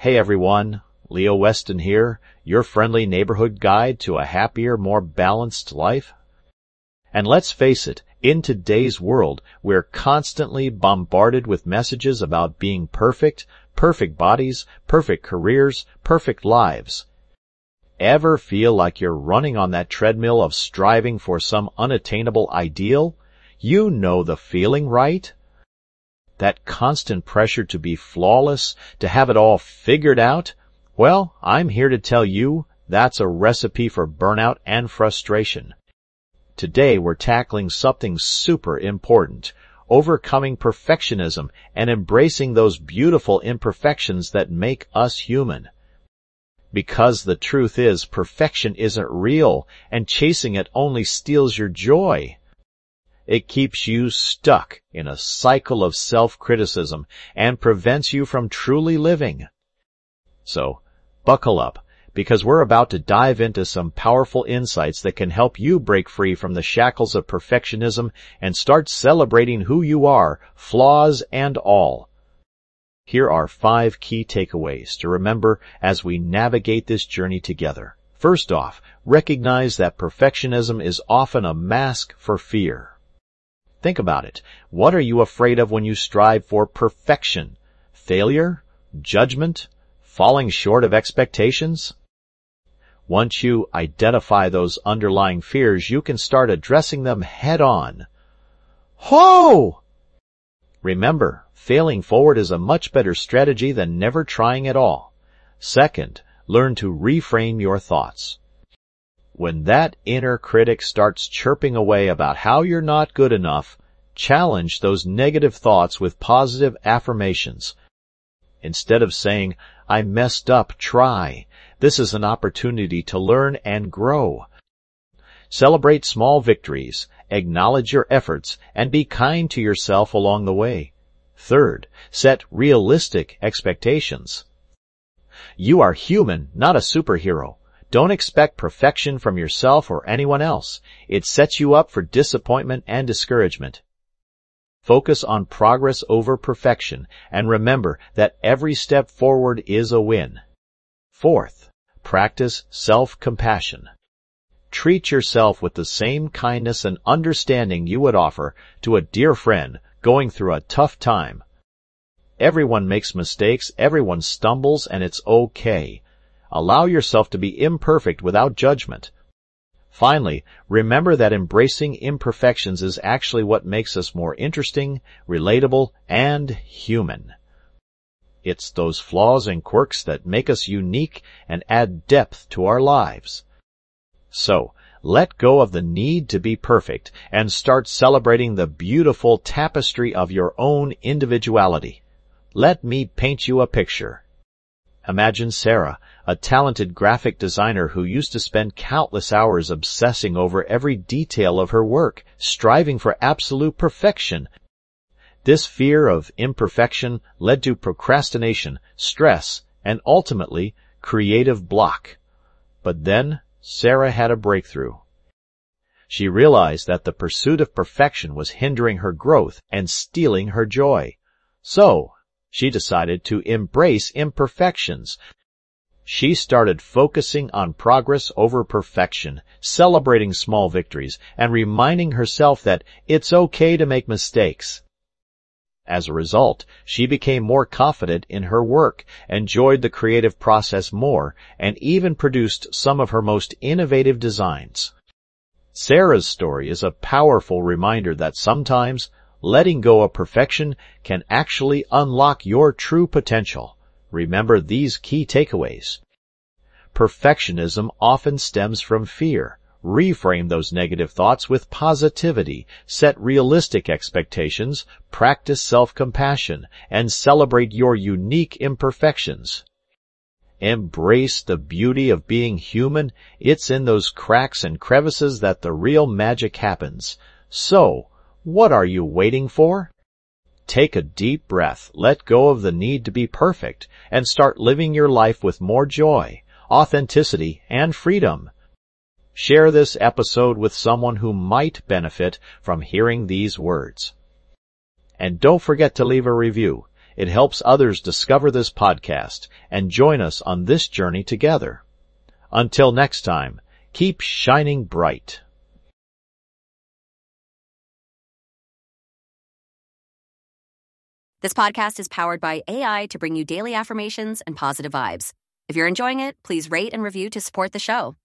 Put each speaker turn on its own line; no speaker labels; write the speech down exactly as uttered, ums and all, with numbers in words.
Hey everyone, Leo Weston here, your friendly neighborhood guide to a happier, more balanced life. And let's face it, in today's world, we're constantly bombarded with messages about being perfect, perfect bodies, perfect careers, perfect lives. Ever feel like you're running on that treadmill of striving for some unattainable ideal? You know the feeling, right? That constant pressure to be flawless, to have it all figured out? Well, I'm here to tell you that's a recipe for burnout and frustration. Today we're tackling something super important, overcoming perfectionism and embracing those beautiful imperfections that make us human. Because the truth is, perfection isn't real, and chasing it only steals your joy. It keeps you stuck in a cycle of self-criticism and prevents you from truly living. So, buckle up, because we're about to dive into some powerful insights that can help you break free from the shackles of perfectionism and start celebrating who you are, flaws and all. Here are five key takeaways to remember as we navigate this journey together. First off, recognize that perfectionism is often a mask for fear. Think about it. What are you afraid of when you strive for perfection? Failure? Judgment? Falling short of expectations? Once you identify those underlying fears, you can start addressing them head on. Ho! Remember, failing forward is a much better strategy than never trying at all. Second, learn to reframe your thoughts. When that inner critic starts chirping away about how you're not good enough, challenge those negative thoughts with positive affirmations. Instead of saying, I messed up, try. This is an opportunity to learn and grow. Celebrate small victories, acknowledge your efforts, and be kind to yourself along the way. Third, set realistic expectations. You are human, not a superhero. Don't expect perfection from yourself or anyone else. It sets you up for disappointment and discouragement. Focus on progress over perfection, and remember that every step forward is a win. Fourth, practice self-compassion. Treat yourself with the same kindness and understanding you would offer to a dear friend going through a tough time. Everyone makes mistakes, everyone stumbles, and it's okay. Allow yourself to be imperfect without judgment. Finally, remember that embracing imperfections is actually what makes us more interesting, relatable, and human. It's those flaws and quirks that make us unique and add depth to our lives. So, let go of the need to be perfect and start celebrating the beautiful tapestry of your own individuality. Let me paint you a picture. Imagine Sarah, a talented graphic designer who used to spend countless hours obsessing over every detail of her work, striving for absolute perfection. This fear of imperfection led to procrastination, stress, and ultimately, creative block. But then, Sarah had a breakthrough. She realized that the pursuit of perfection was hindering her growth and stealing her joy. So, she decided to embrace imperfections. She started focusing on progress over perfection, celebrating small victories, and reminding herself that it's okay to make mistakes. As a result, she became more confident in her work, enjoyed the creative process more, and even produced some of her most innovative designs. Sarah's story is a powerful reminder that sometimes letting go of perfection can actually unlock your true potential. Remember these key takeaways. Perfectionism often stems from fear. Reframe those negative thoughts with positivity, set realistic expectations, practice self-compassion, and celebrate your unique imperfections. Embrace the beauty of being human. It's in those cracks and crevices that the real magic happens. So, what are you waiting for? Take a deep breath, let go of the need to be perfect, and start living your life with more joy, authenticity, and freedom. Share this episode with someone who might benefit from hearing these words. And don't forget to leave a review. It helps others discover this podcast and join us on this journey together. Until next time, keep shining bright.
This podcast is powered by A I to bring you daily affirmations and positive vibes. If you're enjoying it, please rate and review to support the show.